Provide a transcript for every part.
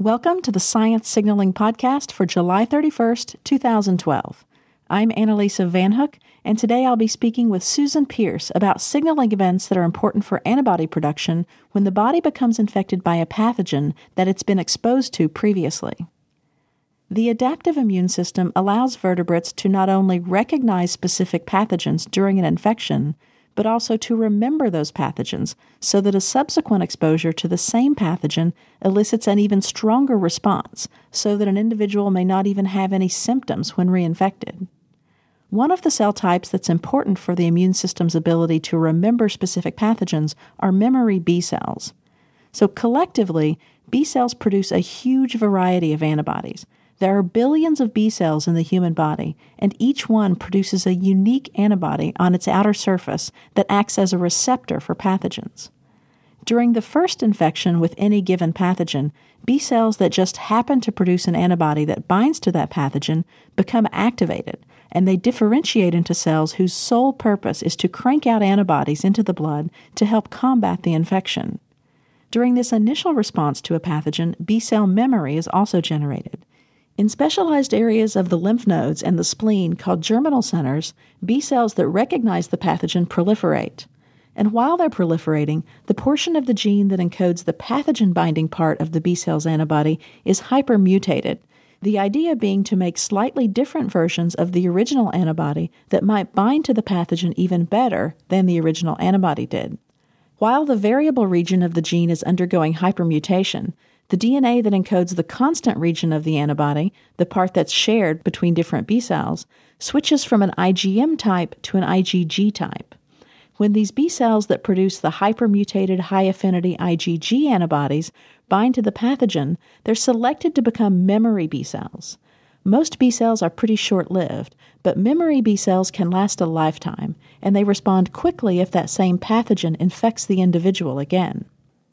Welcome to the Science Signaling Podcast for July 31st, 2012. I'm Annalisa Van Hook, and today I'll be speaking with Susan Pearce about signaling events that are important for antibody production when the body becomes infected by a pathogen that it's been exposed to previously. The adaptive immune system allows vertebrates to not only recognize specific pathogens during an infection, but also to remember those pathogens so that a subsequent exposure to the same pathogen elicits an even stronger response so that an individual may not even have any symptoms when reinfected. One of the cell types that's important for the immune system's ability to remember specific pathogens are memory B cells. So collectively, B cells produce a huge variety of antibodies. There are billions of B cells in the human body, and each one produces a unique antibody on its outer surface that acts as a receptor for pathogens. During the first infection with any given pathogen, B cells that just happen to produce an antibody that binds to that pathogen become activated, and they differentiate into cells whose sole purpose is to crank out antibodies into the blood to help combat the infection. During this initial response to a pathogen, B cell memory is also generated. In specialized areas of the lymph nodes and the spleen called germinal centers, B cells that recognize the pathogen proliferate. And while they're proliferating, the portion of the gene that encodes the pathogen-binding part of the B cell's antibody is hypermutated, the idea being to make slightly different versions of the original antibody that might bind to the pathogen even better than the original antibody did. While the variable region of the gene is undergoing hypermutation, the DNA that encodes the constant region of the antibody, the part that's shared between different B cells, switches from an IgM type to an IgG type. When these B cells that produce the hypermutated high-affinity IgG antibodies bind to the pathogen, they're selected to become memory B cells. Most B cells are pretty short-lived, but memory B cells can last a lifetime, and they respond quickly if that same pathogen infects the individual again.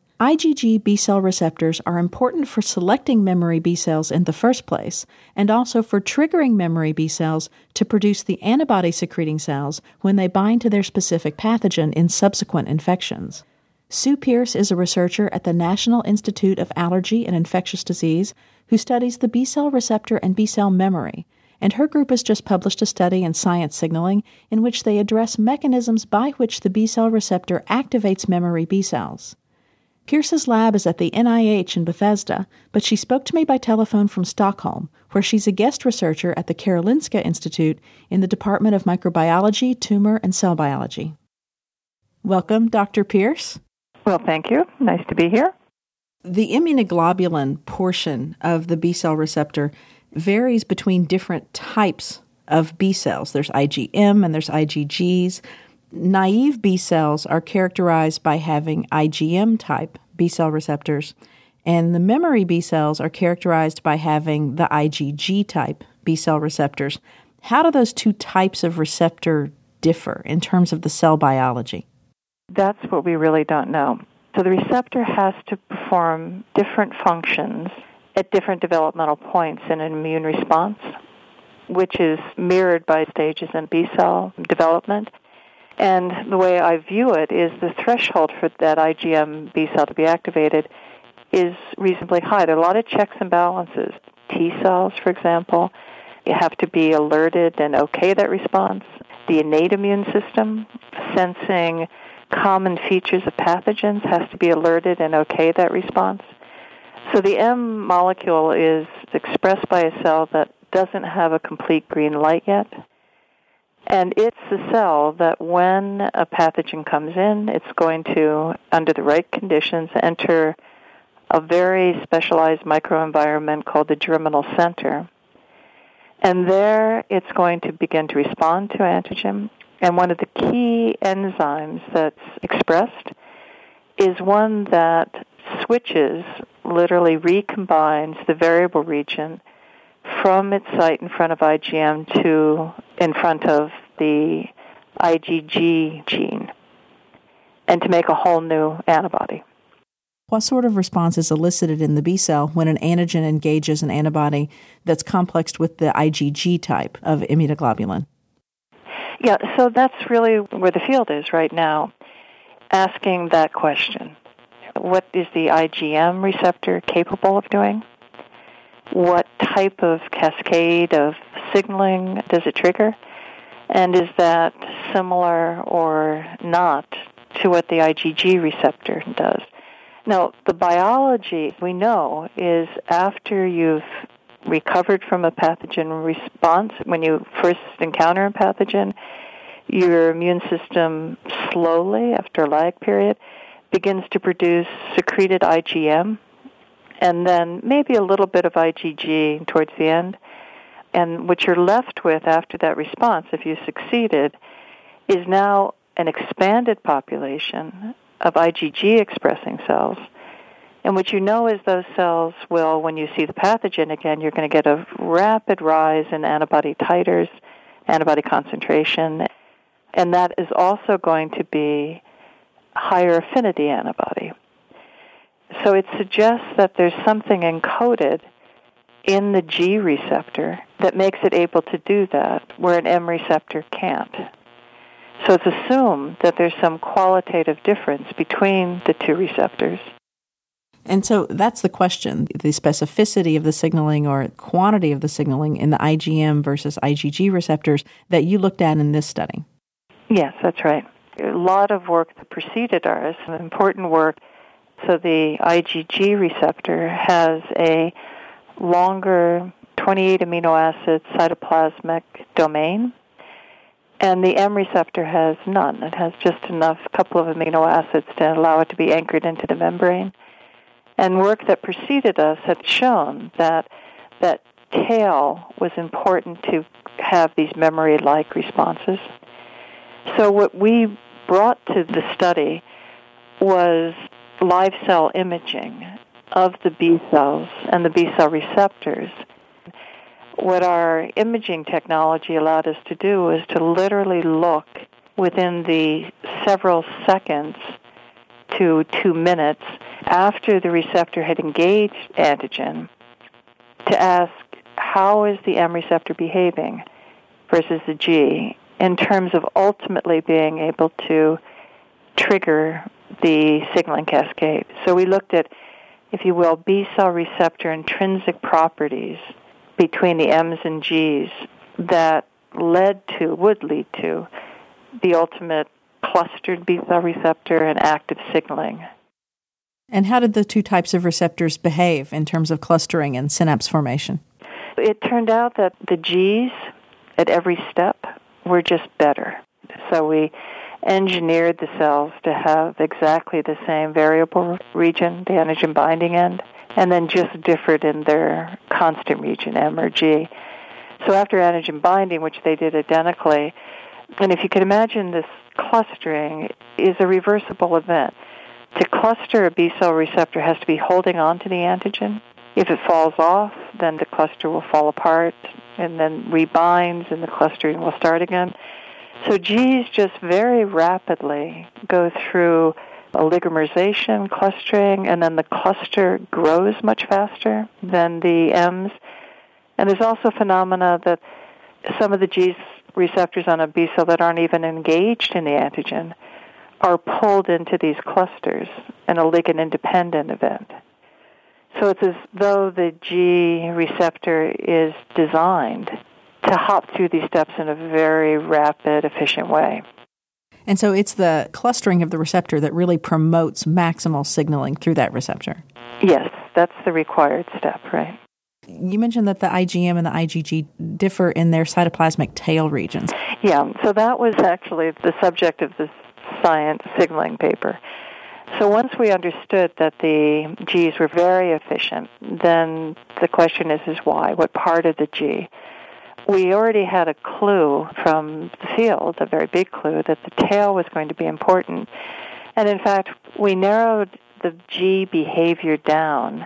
IgG B cell receptors are important for selecting memory B cells in the first place, and also for triggering memory B cells to produce the antibody-secreting cells when they bind to their specific pathogen in subsequent infections. Sue Pearce is a researcher at the National Institute of Allergy and Infectious Disease who studies the B cell receptor and B cell memory, and her group has just published a study in Science Signaling in which they address mechanisms by which the B cell receptor activates memory B cells. Pearce's lab is at the NIH in Bethesda, but she spoke to me by telephone from Stockholm, where she's a guest researcher at the Karolinska Institute in the Department of Microbiology, Tumor, and Cell Biology. Welcome, Dr. Pearce. Well, thank you. Nice to be here. The immunoglobulin portion of the B cell receptor varies between different types of B cells. There's IgM and there's IgGs. Naive B cells are characterized by having IgM-type B cell receptors, and the memory B cells are characterized by having the IgG-type B cell receptors. How do those two types of receptor differ in terms of the cell biology? That's what we really don't know. So the receptor has to perform different functions at different developmental points in an immune response, which is mirrored by stages in B cell development. And the way I view it is the threshold for that IgM B cell to be activated is reasonably high. There are a lot of checks and balances. T cells, for example, you have to be alerted and okay that response. The innate immune system, sensing common features of pathogens, has to be alerted and okay that response. So the M molecule is expressed by a cell that doesn't have a complete green light yet. And it's the cell that when a pathogen comes in, it's going to, under the right conditions, enter a very specialized microenvironment called the germinal center. And there it's going to begin to respond to antigen. And one of the key enzymes that's expressed is one that switches, literally recombines the variable region from its site in front of IgM to in front of the IgG gene, and to make a whole new antibody. What sort of response is elicited in the B cell when an antigen engages an antibody that's complexed with the IgG type of immunoglobulin? Yeah, so that's really where the field is right now, asking that question. What is the IgM receptor capable of doing? what type of cascade of signaling does it trigger, and is that similar or not to what the IgG receptor does. Now, the biology we know is after you've recovered from a pathogen response, when you first encounter a pathogen, your immune system slowly, after a lag period, begins to produce secreted IgM, and then maybe a little bit of IgG towards the end. And what you're left with after that response, if you succeeded, is now an expanded population of IgG-expressing cells. And what you know is those cells will, when you see the pathogen again, you're going to get a rapid rise in antibody titers, antibody concentration, and that is also going to be higher affinity antibody. So it suggests that there's something encoded in the G receptor that makes it able to do that, where an M receptor can't. So it's assumed that there's some qualitative difference between the two receptors. And so that's the question, the specificity of the signaling or quantity of the signaling in the IgM versus IgG receptors that you looked at in this study. Yes, that's right. A lot of work that preceded ours, some important work. So the IgG receptor has a longer 28 amino acid cytoplasmic domain, and the M receptor has none. It has just enough couple of amino acids to allow it to be anchored into the membrane. And work that preceded us had shown that that tail was important to have these memory-like responses. So what we brought to the study was live cell imaging of the B cells and the B cell receptors. What our imaging technology allowed us to do was to literally look within the several seconds to 2 minutes after the receptor had engaged antigen to ask, how is the M receptor behaving versus the G in terms of ultimately being able to trigger the signaling cascade. So we looked at, if you will, B cell receptor intrinsic properties between the M's and G's that would lead to the ultimate clustered B cell receptor and active signaling. And how did the two types of receptors behave in terms of clustering and synapse formation? It turned out that the G's at every step were just better. So we engineered the cells to have exactly the same variable region, the antigen binding end, and then just differed in their constant region, M or G. So after antigen binding, which they did identically, and if you can imagine this clustering is a reversible event. To cluster, a B cell receptor has to be holding on to the antigen. If it falls off, then the cluster will fall apart and then rebinds and the clustering will start again. So G's just very rapidly go through oligomerization, clustering, and then the cluster grows much faster than the M's. And there's also phenomena that some of the G's receptors on a B cell that aren't even engaged in the antigen are pulled into these clusters in a ligand-independent event. So it's as though the G receptor is designed to hop through these steps in a very rapid, efficient way. And so it's the clustering of the receptor that really promotes maximal signaling through that receptor. Yes, that's the required step, right? You mentioned that the IgM and the IgG differ in their cytoplasmic tail regions. Yeah, so that was actually the subject of this Science signaling paper. So once we understood that the G's were very efficient, then the question is why? What part of the G? We already had a clue from the field, a very big clue, that the tail was going to be important. And in fact, we narrowed the G behavior down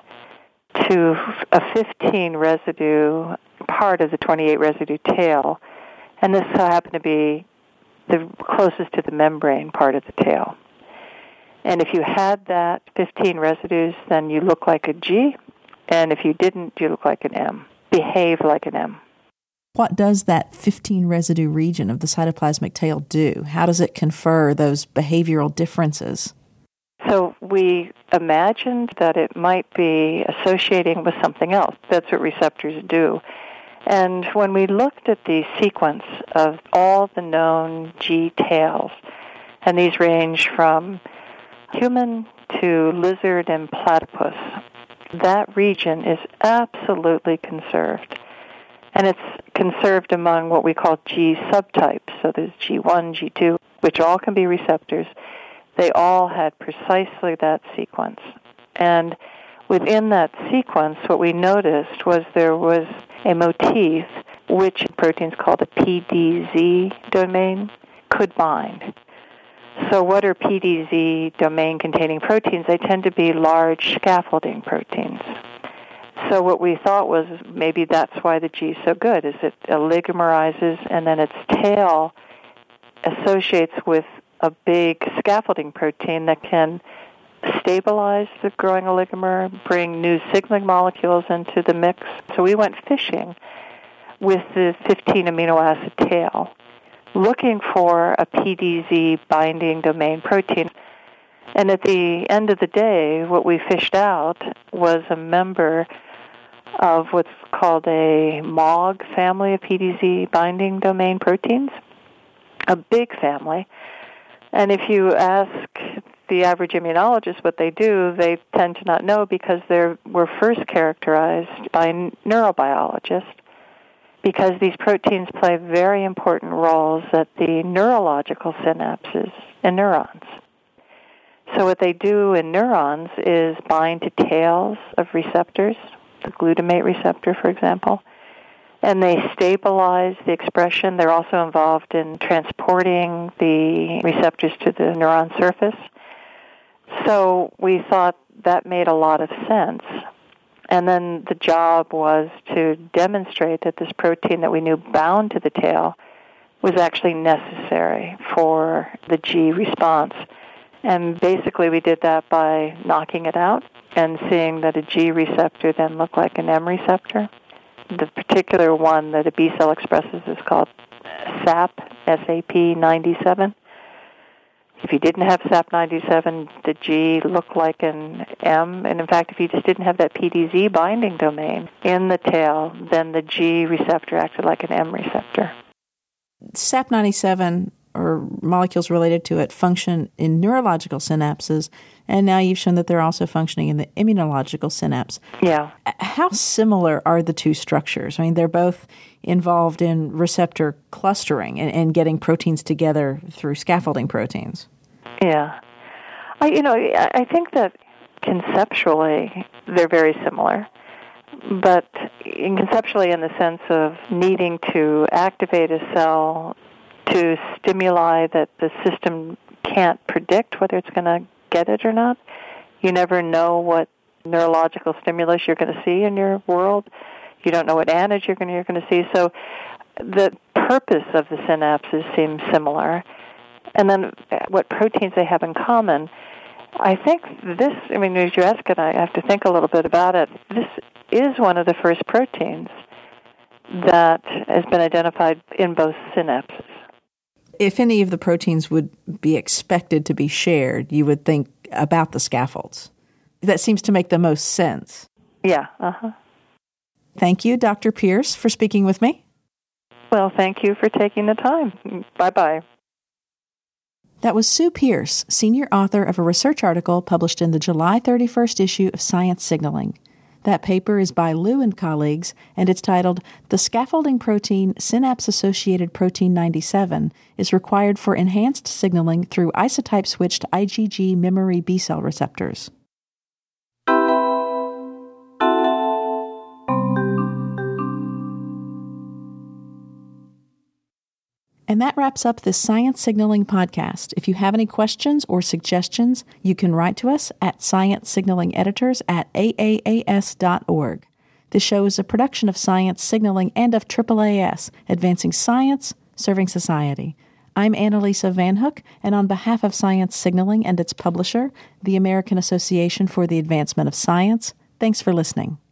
to a 15 residue part of the 28 residue tail, and this happened to be the closest to the membrane part of the tail. And if you had that 15 residues, then you look like a G, and if you didn't, you look like an M. Behave like an M. What does that 15 residue region of the cytoplasmic tail do? How does it confer those behavioral differences? So So we imagined that it might be associating with something else. That's what receptors do. And when we looked at the sequence of all the known G tails, and these range from human to lizard and platypus, that region is absolutely conserved. And it's conserved among what we call G subtypes. So there's G1, G2, which all can be receptors. They all had precisely that sequence. And within that sequence, what we noticed was there was a motif which proteins called a PDZ domain could bind. So what are PDZ domain-containing proteins? They tend to be large scaffolding proteins. So what we thought was maybe that's why the G is so good, is it oligomerizes, and then its tail associates with a big scaffolding protein that can stabilize the growing oligomer, bring new signaling molecules into the mix. So we went fishing with the 15 amino acid tail, looking for a PDZ binding domain protein. And at the end of the day, what we fished out was a member of what's called a MOG family of PDZ binding domain proteins, a big family. And if you ask the average immunologist what they do, they tend to not know because they were first characterized by neurobiologists, because these proteins play very important roles at the neurological synapses in neurons. So what they do in neurons is bind to tails of receptors, the glutamate receptor, for example, and they stabilize the expression. They're also involved in transporting the receptors to the neuron surface. So we thought that made a lot of sense. And then the job was to demonstrate that this protein that we knew bound to the tail was actually necessary for the G response. And basically we did that by knocking it out and seeing that a G receptor then looked like an M receptor. The particular one that a B cell expresses is called SAP97. If you didn't have SAP97, the G looked like an M. And in fact, if you just didn't have that PDZ binding domain in the tail, then the G receptor acted like an M receptor. SAP97 or molecules related to it function in neurological synapses, and now you've shown that they're also functioning in the immunological synapse. Yeah. How similar are the two structures? I mean, they're both involved in receptor clustering and getting proteins together through scaffolding proteins. Yeah. I think that conceptually they're very similar, but conceptually in the sense of needing to activate a cell to stimuli that the system can't predict whether it's going to get it or not. You never know what neurological stimulus you're going to see in your world. You don't know what antigens you're going to see. So the purpose of the synapses seems similar. And then what proteins they have in common, I think this, as you ask it, I have to think a little bit about it. This is one of the first proteins that has been identified in both synapses. If any of the proteins would be expected to be shared, you would think about the scaffolds. That seems to make the most sense. Yeah. Thank you, Dr. Pierce, for speaking with me. Well, thank you for taking the time. Bye-bye. That was Sue Pierce, senior author of a research article published in the July 31st issue of Science Signaling. That paper is by Liu and colleagues, and it's titled, "The Scaffolding Protein Synapse-Associated Protein 97 is Required for Enhanced Signaling Through Isotype-Switched IgG Memory B-Cell Receptors." And that wraps up this Science Signaling podcast. If you have any questions or suggestions, you can write to us at sciencesignalingeditors@aaas.org. This show is a production of Science Signaling and of AAAS, advancing science, serving society. I'm Annalisa Van Hook, and on behalf of Science Signaling and its publisher, the American Association for the Advancement of Science, thanks for listening.